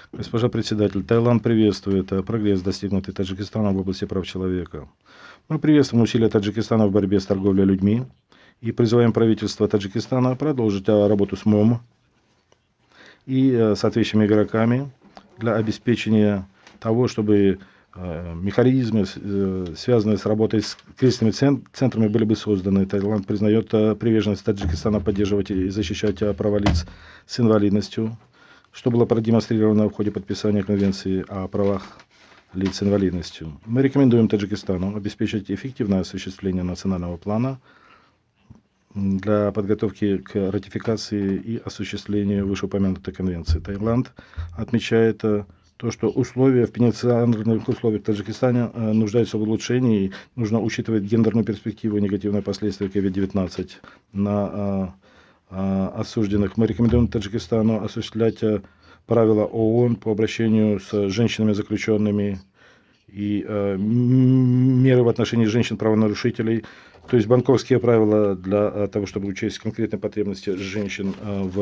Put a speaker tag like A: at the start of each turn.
A: Госпожа председатель, Таиланд приветствует прогресс, достигнутый Таджикистаном в области прав человека. Мы приветствуем усилия Таджикистана в борьбе с торговлей людьми и призываем правительство Таджикистана продолжить работу с МОМ и соответствующими игроками для обеспечения того, чтобы механизмы, связанные с работой с кризисными центрами, были бы созданы. Таиланд признает приверженность Таджикистана поддерживать и защищать права лиц с инвалидностью, что было продемонстрировано в ходе подписания Конвенции о правах лиц с инвалидностью. Мы рекомендуем Таджикистану обеспечить эффективное осуществление национального плана для подготовки к ратификации и осуществлению вышеупомянутой конвенции. Таиланд отмечает то, что условия в пенитенциарных условиях в Таджикистане нуждаются в улучшении. И нужно учитывать гендерную перспективу и негативные последствия COVID-19 на осужденных. Мы рекомендуем Таджикистану осуществлять правила ООН по обращению с женщинами-заключенными и меры в отношении женщин-правонарушителей, то есть банковские правила для того, чтобы учесть конкретные потребности женщин в